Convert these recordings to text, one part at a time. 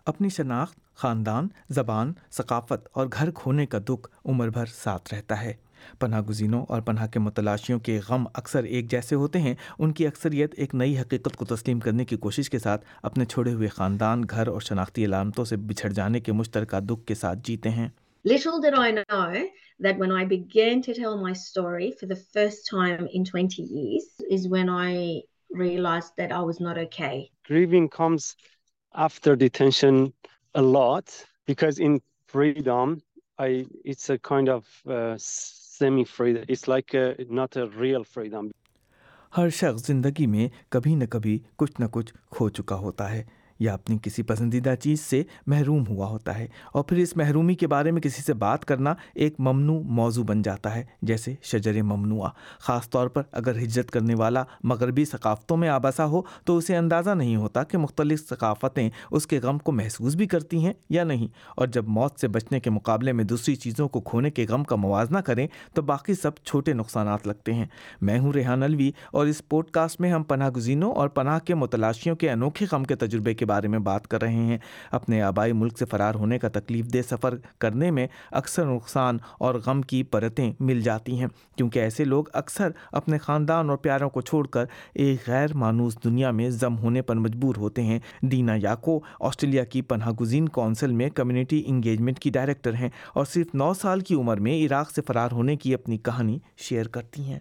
अपनी शनाख्त, ख़ानदान, ज़बान, सकाफ़त और घर खोने का दुख उम्र भर साथ रहता है। पनाह गुज़ीनों और पनाह के मुतलाशियों के गम अक्सर एक जैसे होते हैं। उनकी अक्सरियत एक नई हकीकत को तस्लीम करने की कोशिश के साथ अपने छोड़े हुए ख़ानदान, घर और शनाख्ती अलामतों से बिछड़ जाने के मुश्तरका दुख के साथ जीते हैं। Little did I know that when I began to tell my story for the first time in 20 years is when I realized that I was not okay. Grieving comes after detention a lot because in freedom, it's a kind of semi-freedom. It's like not a real freedom. हर शख्स ज़िंदगी में कभी न कभी कुछ न कुछ खो चुका होता है या अपनी किसी पसंदीदा चीज़ से महरूम हुआ होता है, और फिर इस महरूमी के बारे में किसी से बात करना एक ममनू मौजू बन जाता है, जैसे शजर ममनुआ। ख़ास तौर पर अगर हिजरत करने वाला मगरबी सकाफ़तों में आबसा हो तो उसे अंदाज़ा नहीं होता कि मुख्तलिफ़ सकाफ़तें उसके गम को महसूस भी करती हैं या नहीं, और जब मौत से बचने के मुकाबले में दूसरी चीज़ों को खोने के गम का मुवाजना करें तो बाकी सब छोटे नुकसानात लगते हैं। मैं हूँ रेहान अलवी और इस पॉडकास्ट में हम पनाह गुज़ीनों और पनाह के मुतलाशियों के अनोखे गम के तजुर्बे के बारे में बात कर रहे हैं। अपने आबाई मुल्क से फ़रार होने का तकलीफ दे सफ़र करने में अक्सर नुकसान और गम की परतें मिल जाती हैं, क्योंकि ऐसे लोग अक्सर अपने ख़ानदान और प्यारों को छोड़कर एक गैर मानूस दुनिया में जम होने पर मजबूर होते हैं। दीना याको ऑस्ट्रेलिया की पनाह गुज़ीन कौंसिल में कम्युनिटी इंगेजमेंट की डायरेक्टर हैं और सिर्फ 9 साल की उम्र में इराक़ से फ़रार होने की अपनी कहानी शेयर करती हैं।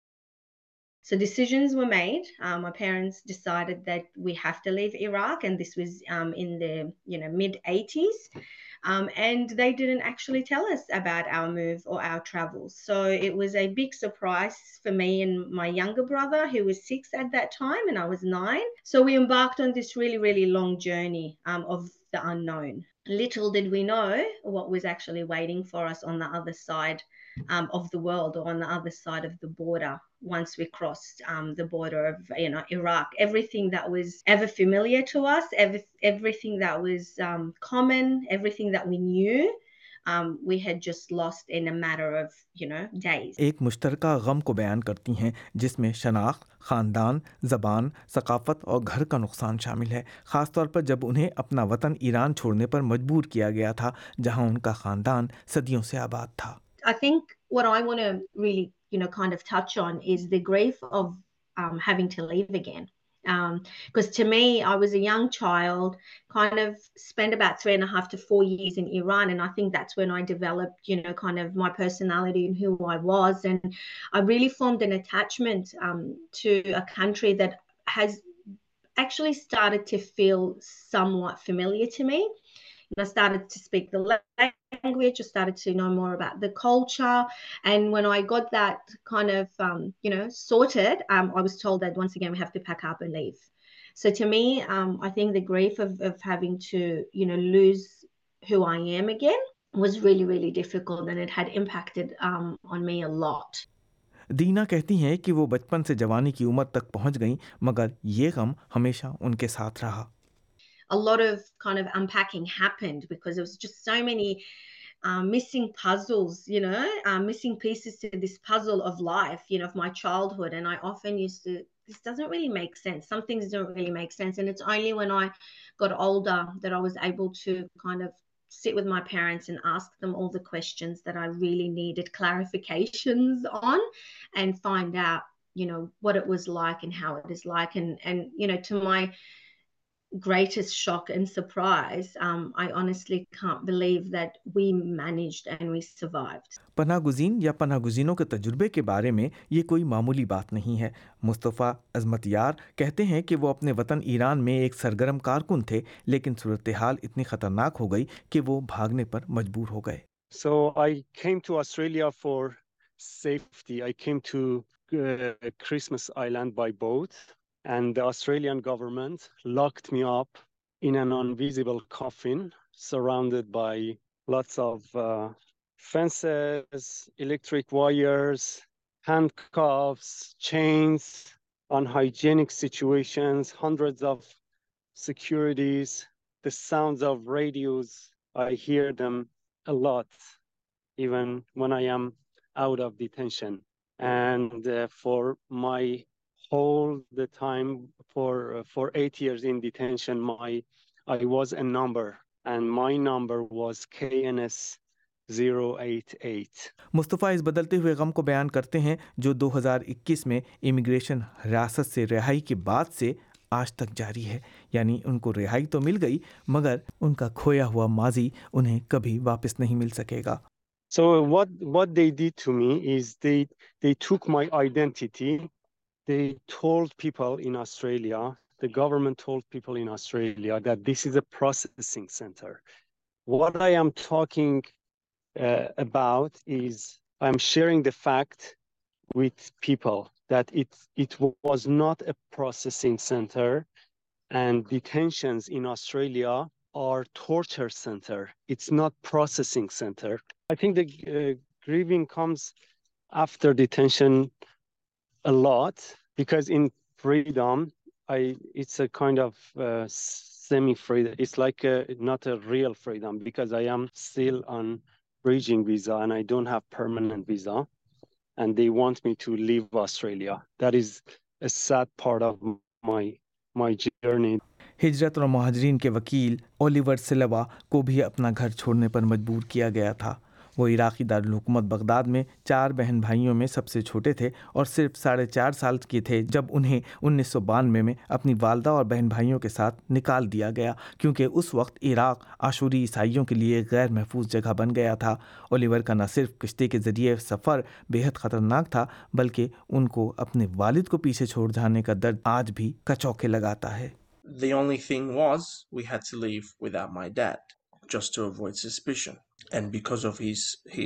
So decisions were made. My parents decided that we have to leave Iraq, and this was in the mid 80s. And they didn't actually tell us about our move or our travels. So it was a big surprise for me and my younger brother, who was 6 at that time, and I was 9. So we embarked on this really, really long journey of the unknown. Little did we know what was actually waiting for us on the other side of the world, or on the other side of the border. Once we crossed the border of Iraq, everything that was ever familiar to us, everything that was common, everything that we knew, we had just lost in a matter of days. एक मुश्तरका गम को बयान करती हैं जिसमें शनाख्त, ख़ानदान, ज़बान, सकाफ़त और घर का नुकसान शामिल है, ख़ास तौर पर जब उन्हें अपना वतन ईरान छोड़ने पर मजबूर किया गया था, जहां उनका ख़ानदान सदियों से आबाद था। I think what I want to really, kind of touch on is the grief of having to leave again. Because to me, I was a young child, kind of spent about 3.5 to 4 years in Iran. And I think that's when I developed, kind of my personality and who I was. And I really formed an attachment to a country that has actually started to feel somewhat familiar to me. I started to speak the language, I started to know more about the culture. And when I got that kind of, sorted, I was told that once again, we have to pack up and leave. So to me, I think the grief of having to, lose who I am again was really, really difficult. And it had impacted on me a lot. दीना कहती हैं कि वो बचपन से जवानी की उम्र तक पहुंच गईं, मगर ये गम हमेशा उनके साथ रहा। A lot of kind of unpacking happened because there was just so many missing puzzles, missing pieces to this puzzle of life, of my childhood. And I often used to, this doesn't really make sense. Some things don't really make sense. And it's only when I got older that I was able to kind of sit with my parents and ask them all the questions that I really needed clarifications on, and find out, what it was like and how it is like. And to my greatest shock and surprise, I honestly can't believe that we managed and we survived. पनाह गुज़ीन या पनाह गुज़ीनों के तजुर्बे के बारे में ये कोई मामूली बात नहीं है। मुस्तफ़ा अज़मत यार कहते हैं कि वो अपने वतन ईरान में एक सरगर्म कारकुन थे, लेकिन सूरत हाल इतनी ख़तरनाक हो गई कि वो भागने पर मजबूर हो गए। So I came to Australia for safety. I came to Christmas Island by boat, and the Australian government locked me up in an invisible coffin surrounded by lots of fences, electric wires, handcuffs, chains, unhygienic situations, hundreds of securities, the sounds of radios. I hear them a lot, even when I am out of detention. And for my whole the time for 8 years in detention, my I was a number, and my number was KNS 088. Mustafa इस बदलते हुए गम को बयान करते हैं जो 2021 में immigration हिरासत से रिहाई के बाद से आज तक जारी है। यानी उनको रिहाई तो मिल गई मगर उनका खोया हुआ माजी उन्हें कभी वापस नहीं मिल सकेगा। So what they did to me is they took my identity. They told people in Australia, the government told people in Australia that this is a processing center. What I am talking about is I'm sharing the fact with people that it was not a processing center, and detentions in Australia are torture center. It's not processing center. I think the grieving comes after detention a lot, because in freedom, it's a kind of semi-freedom. It's like not a real freedom, because I am still on bridging visa and I don't have permanent visa, and they want me to leave Australia. That is a sad part of my journey. हिजरत और महाजरीन के वकील Oliver सिल्वा को भी अपना घर छोड़ने पर मजबूर किया गया था। वो इराकी दारुल हुकूमत बगदाद में 4 बहन भाइयों में सबसे छोटे थे और सिर्फ 4.5 साल के थे जब उन्हें 1992 में अपनी वालदा और बहन भाइयों के साथ निकाल दिया गया, क्योंकि उस वक्त इराक आशूरी ईसाइयों के लिए गैर महफूज जगह बन गया था। ओलिवर का न सिर्फ किश्ती के ज़रिए सफ़र बेहद ख़तरनाक था, बल्कि उनको अपने वालिद को पीछे छोड़ जाने का दर्द आज भी कचौके लगाता है। The only thing was we had to leave without my dad, just to avoid suspicion. And because of his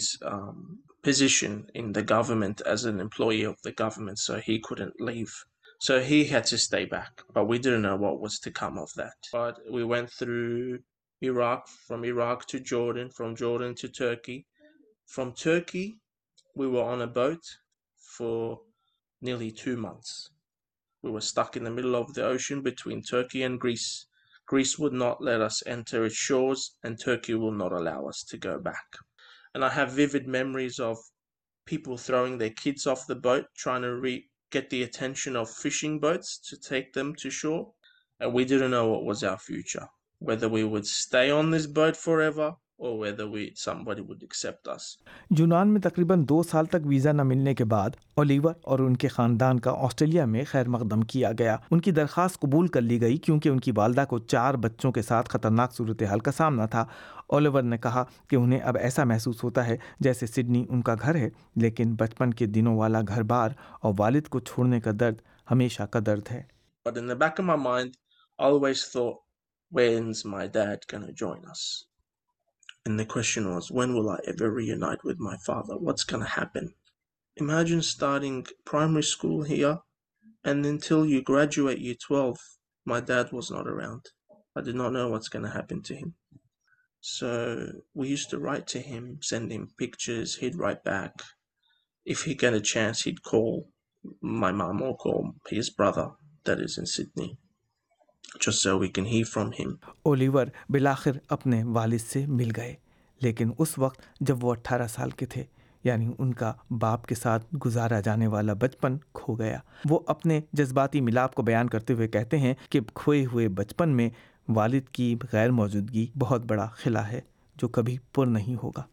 position in the government as an employee of the government, so he couldn't leave. So he had to stay back, but we didn't know what was to come of that. But we went through Iraq, from Iraq to Jordan, from Jordan to Turkey. From Turkey, we were on a boat for nearly 2 months. We were stuck in the middle of the ocean between Turkey and Greece. Greece would not let us enter its shores, and Turkey will not allow us to go back. And I have vivid memories of people throwing their kids off the boat, trying to get the attention of fishing boats to take them to shore. And we didn't know what was our future, whether we would stay on this boat forever or whether somebody would accept us. यूनान में तकरीबन 2 साल तक visa न मिलने के बाद Oliver और उनके ख़ानदान का ऑस्ट्रेलिया में खैर मकदम किया गया। उनकी दरख्वास्त कबूल कर ली गई क्योंकि उनकी वालदा को 4 बच्चों के साथ ख़तरनाक सूरत हाल का सामना था। ओलिवर ने कहा कि उन्हें अब ऐसा महसूस होता है जैसे सिडनी उनका घर है, लेकिन बचपन के दिनों वाला घर बार और वालिद को छोड़ने का दर्द हमेशा का दर्द है। But in the back of my mind, I always thought, when's my dad going to join us? And the question was, when will I ever reunite with my father? What's going to happen? Imagine starting primary school here, and until you graduate year 12, my dad was not around. I did not know what's going to happen to him. So we used to write to him, send him pictures, he'd write back. If he got a chance, he'd call my mum or call his brother that is in Sydney, just so we can hear from him. Oliver बिलाखिर अपने वालिद से मिल गए, लेकिन उस वक्त जब वो 18 साल के थे, यानी उनका बाप के साथ गुजारा जाने वाला बचपन खो गया। वो अपने जज्बाती मिलाप को बयान करते हुए कहते हैं कि खोए हुए बचपन में वालिद की गैर मौजूदगी बहुत बड़ा खिला है जो कभी पुर नहीं होगा।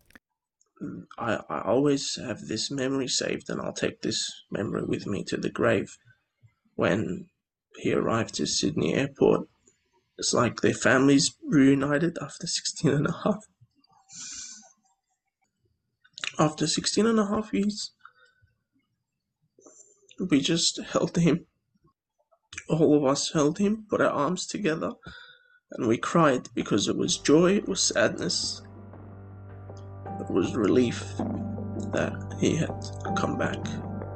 I always have this memory saved, and I'll take this memory with me to the grave. When he arrived to Sydney airport, it's like their families reunited after 16 and a half. After 16 and a half years, we just held him. All of us held him, put our arms together, and we cried because it was joy, it was sadness, it was relief that he had come back.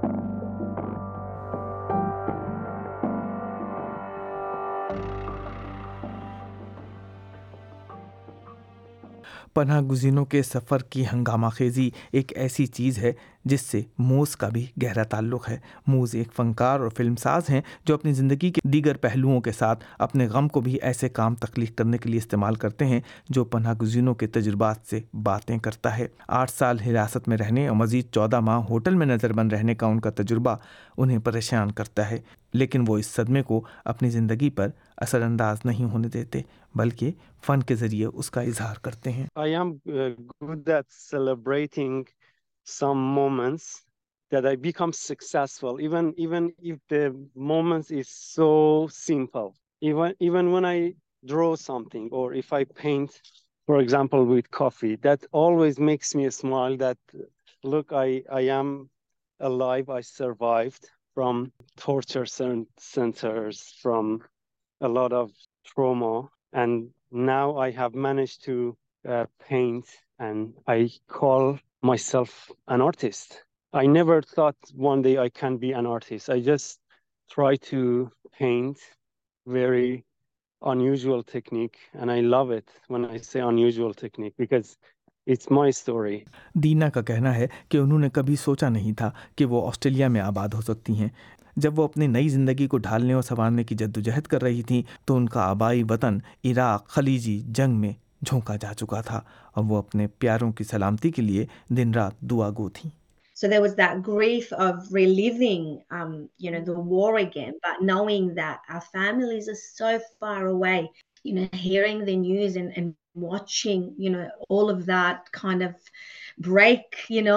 पनाह गुज़ीनों के सफ़र की हंगामा खेज़ी एक ऐसी चीज़ है जिससे मूस का भी गहरा ताल्लुक़ है। मूस एक फ़नकार और फिल्मसाज हैं जो अपनी ज़िंदगी के दीगर पहलुओं के साथ अपने गम को भी ऐसे काम तख्लीक़ करने के लिए इस्तेमाल करते हैं जो पनाह गुज़ीनों के तजुर्बात से बातें करता है। 8 साल हिरासत में रहने और मज़ीद 14 माह होटल में नज़रबंद रहने का उनका तजुर्बा उन्हें परेशान करता है। लेकिन वो इस सदमे को अपनी ज़िंदगी पर असरअंदाज नहीं होने देते, बल्कि फ़न के ज़रिए उसका इजहार करते हैं। I am good at celebrating some moments that I become successful, even if the moments is so simple. Even when I draw something or if I paint, for example, with coffee, that always makes me smile. That look, I am alive. I survived from torture centers, from a lot of trauma, and now I have managed to paint, and I call myself an artist. I never thought one day I can be an artist. I just try to paint very unusual technique, and I love it when I say unusual technique because it's my story. दीना का कहना है कि उन्होंने कभी सोचा नहीं था कि वो ऑस्ट्रेलिया में आबाद हो सकती हैं। जब वो अपनी नई ज़िंदगी को ढालने और संवारने की जद्दोजहद कर रही थीं तो उनका आबाई वतन इराक खलीजी जंग में झोंका जा चुका था और वो अपने प्यारों की सलामती के लिए दिन रात दुआ गो थीं। So there was that grief of reliving, the war again, but knowing that our families are so far away, hearing the news and watching, all of that kind of break,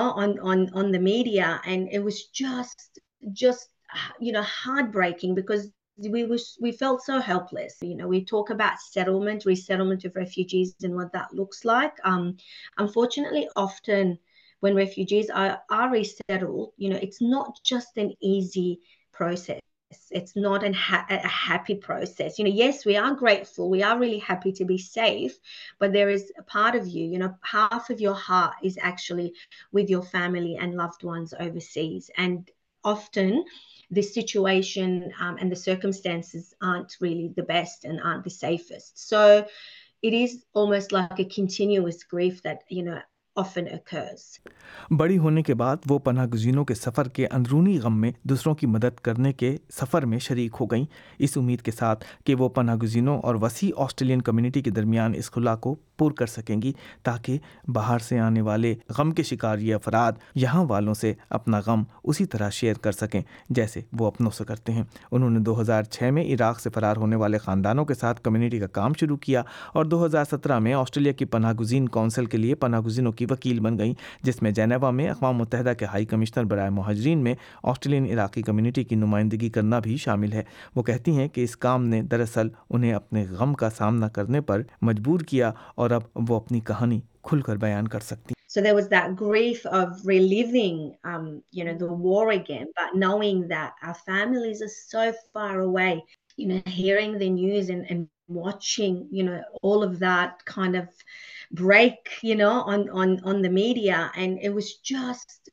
on the media. And it was just, heartbreaking because we felt so helpless. We talk about resettlement of refugees and what that looks like. Unfortunately, often when refugees are resettled, it's not just an easy process. It's not a happy process. Yes, we are grateful. We are really happy to be safe, but there is a part of you, half of your heart is actually with your family and loved ones overseas. And often the situation and the circumstances aren't really the best and aren't the safest. So it is almost like a continuous grief that, often occurs. बड़ी होने के बाद वो पनाहगज़ीनों के सफ़र के अंदरूनी गम में दूसरों की मदद करने के सफ़र में शरीक हो गईं, इस उम्मीद के साथ कि वो पनाहगज़ीनों और वसी ऑस्ट्रेलियन कम्युनिटी के दरमियान इस खुला को पूर कर सकेंगी ताकि बाहर से आने वाले गम के शिकार ये अफराद यहाँ वालों से अपना गम उसी तरह शेयर कर सकें जैसे वो अपनों से करते हैं। उन्होंने 2006 में इराक से फ़रार होने वाले ख़ानदानों के साथ कम्युनिटी का काम शुरू किया और 2017 में ऑस्ट्रेलिया की पनाहगज़ीन कौंसिल के लिए पनाहगज़ीनों की वकील बन गई, जिसमें जेनेवा में अक़वाम मुत्तहिदा के हाई कमिश्नर बराए मुहाजिरीन में ऑस्ट्रेलियन इराक़ी कम्युनिटी की नुमाइंदगी करना भी शामिल है। वो कहती हैं कि इस काम ने दरअसल उन्हें अपने गम का सामना करने पर मजबूर किया और अब वो अपनी कहानी खुलकर बयान कर सकती। So there was that grief of reliving, the war again, but knowing that our families are so far away, hearing the news and watching, all of that kind of break, on the media. And it was just,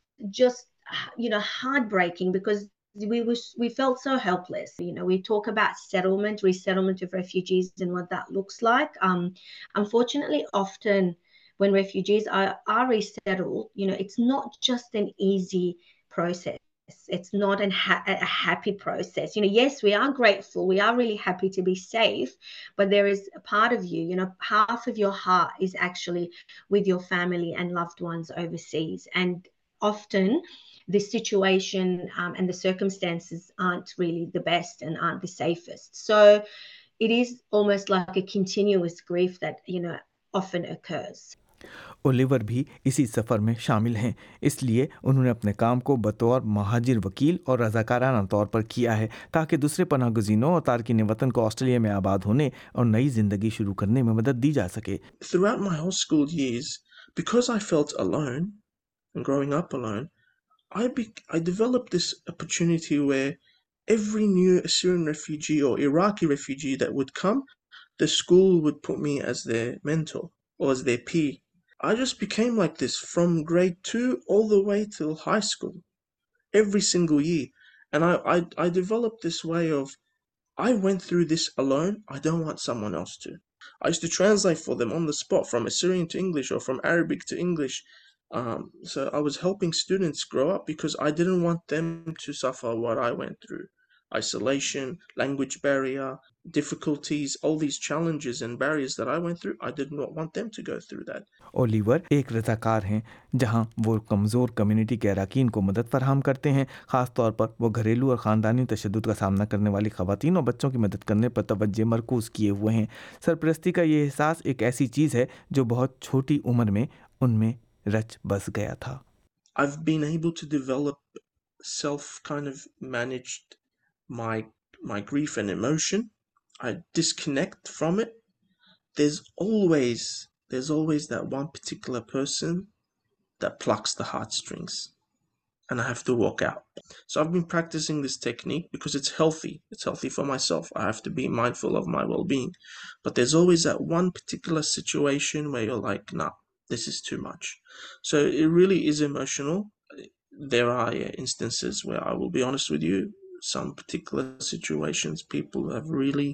heartbreaking because we felt so helpless. We talk about resettlement of refugees and what that looks like. Unfortunately, often when refugees are resettled, it's not just an easy process. It's not a happy process. Yes, we are grateful. We are really happy to be safe, but there is a part of you, half of your heart is actually with your family and loved ones overseas. And often the situation and the circumstances aren't really the best and aren't the safest. So it is almost like a continuous grief that, often occurs. Oliver भी इसी सफ़र में शामिल हैं, इसलिए उन्होंने अपने काम को बतौर महाजिर वकील और रज़ाकाराना तौर पर किया है ताकि दूसरे पनाहगज़ीनों और तारकीन वतन को ऑस्ट्रेलिया में आबाद होने और नई ज़िंदगी शुरू करने में मदद दी जा सके। Throughout my whole school years, because I felt alone and growing up alone, I developed this opportunity where every new Assyrian refugee or Iraqi refugee that would come, the school would put me as their mentor or as their peer. I just became like this from grade 2 all the way till high school, every single year. And I developed this way of, I went through this alone, I don't want someone else to. I used to translate for them on the spot from Assyrian to English or from Arabic to English. So I was helping students grow up because I didn't want them to suffer what I went through. isolation, language barrier, difficulties, all these challenges and barriers that I went through. I did not want them to go through that. Oliver एक रज़ाकार हैं जहां वो कमज़ोर community के अरकान को मदद फराहम करते हैं। ख़ास तौर पर वो घरेलू और ख़ानदानी तशद्दुद का सामना करने वाली ख़वातीन और बच्चों की मदद करने पर तवज्जो मरकूज़ किए हुए हैं। सरपरस्ती का ये एहसास एक ऐसी चीज़ है जो बहुत छोटी उम्र में उनमें रच बस गया था। I've been able to develop self kind of managed my grief and emotion. I disconnect from it. There's always that one particular person that plucks the heartstrings, and I have to walk out. So I've been practicing this technique because it's healthy. It's healthy for myself. I have to be mindful of my well-being. But there's always that one particular situation where you're like, nah, this is too much. So it really is emotional. There are instances where I will be honest with you, some particular situations, people have really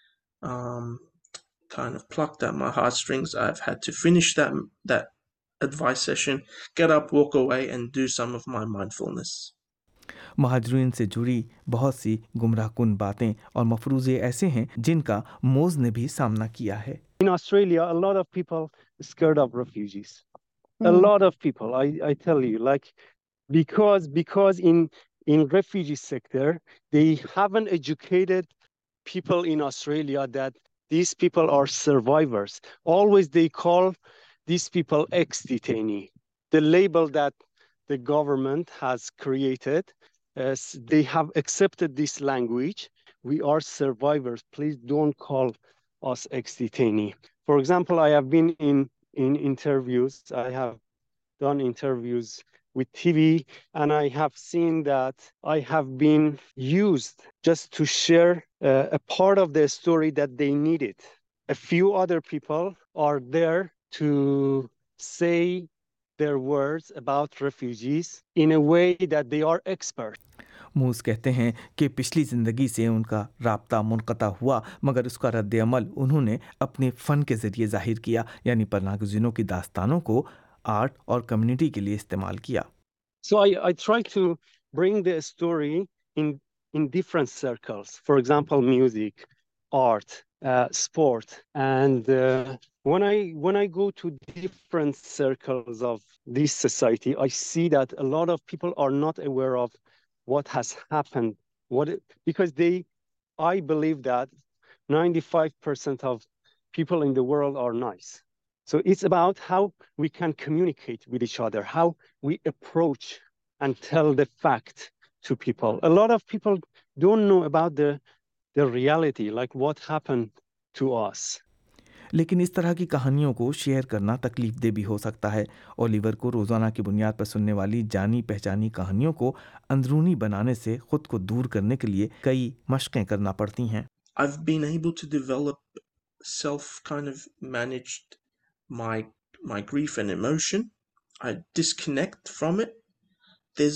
kind of plucked at my heartstrings. I've had to finish that advice session, get up, walk away, and do some of my mindfulness. महाजरीन से जुड़ी बहुत सी गुमराहकुन बातें और मफरूज़े ऐसे हैं जिनका Moz ने भी सामना किया है। In Australia, a lot of people scared of refugees. A lot of people, I tell you, like because in refugee sector, they haven't educated people in Australia that these people are survivors. Always they call these people ex-detainee. The label that the government has created, they have accepted this language. We are survivors. Please don't call us ex-detainee. For example, I have been in interviews. I have done interviews with TV, and I have seen that I have been used just to share a part of the story that they needed. A few other people are there to say their words about refugees in a way that they are experts. मूस कहते हैं कि पिछली ज़िंदगी से उनका राब्ता मुनक़ता हुआ, मगर उसका रद्द अमल उन्होंने अपने फ़न के ज़रिए ज़ाहिर किया, यानी पनाहगज़ीनों की दास्तानों को आर्ट और कम्युनिटी के लिए इस्तेमाल किया। So I try to bring the story in different circles. For example, music, art, sport, and when I go to different circles of this society, I see that a lot of people are not aware of what has happened. Because I believe that 95% of people in the world are nice. So it's about how we can communicate with each other, how we approach and tell the fact to people. A lot of people don't know about the reality, like what happened to us. लेकिन इस तरह की कहानियों को share करना तकलीफदेह भी हो सकता है। ओलिवर को रोज़ाना की बुनियाद पर सुनने वाली जानी पहचानी कहानियों को अंदरूनी बनाने से खुद को दूर करने के लिए कई मशक़ें करना पड़ती हैं। I've been able to develop self kind of managed my grief and emotion. I disconnect from it. There's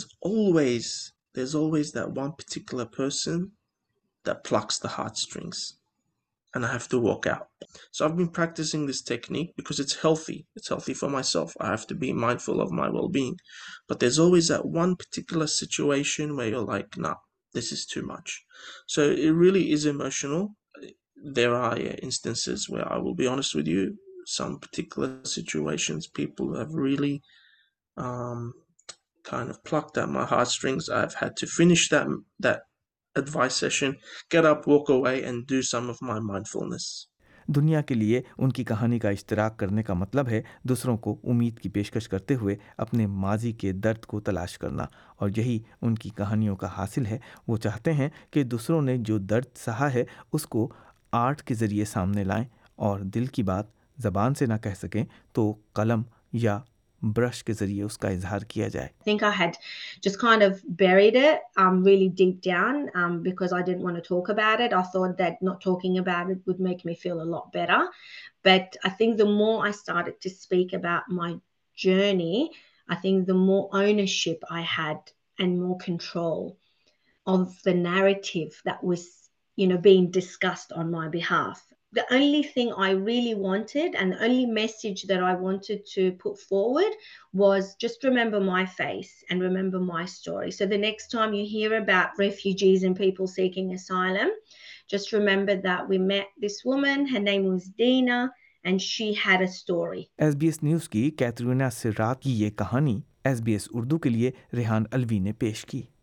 always that one particular person that plucks the heartstrings, and I have to walk out. So I've been practicing this technique because it's healthy. It's healthy for myself. I have to be mindful of my well-being. But there's always that one particular situation where you're like, nah, this is too much. So it really is emotional. There are instances where I will be honest with you, some particular situations, people have really kind of plucked at my heartstrings. I've had to finish that advice session, get up, walk away, and do some of my mindfulness. दुनिया के लिए उनकी कहानी का इश्तराक करने का मतलब है दूसरों को उम्मीद की पेशकश करते हुए अपने माजी के दर्द को तलाश करना, और यही उनकी कहानियों का हासिल है। वो चाहते हैं कि दूसरों ने जो दर्द सहा है उसको आर्ट के ज़रिए सामने लाएं, और दिल की बात ज़बान से ना कह सकें तो कलम या ब्रश के ज़रिए उसका इजहार किया जाए। I think I had just kind of buried it really deep down because I didn't want to talk about it. I thought that not talking about it would make me feel a lot better. But I think the more I started to speak about my journey, I think the more ownership I had and more control of the narrative that was, being discussed on my behalf. the only thing I really wanted and the only message that I wanted to put forward was just remember my face and remember my story. So the next time you hear about refugees and people seeking asylum, just remember that we met this woman, her name was Dina, and she had a story. SBS news की Katrina सिरात की ये कहानी SBS Urdu के लिए रेहान अलवी ने पेश की।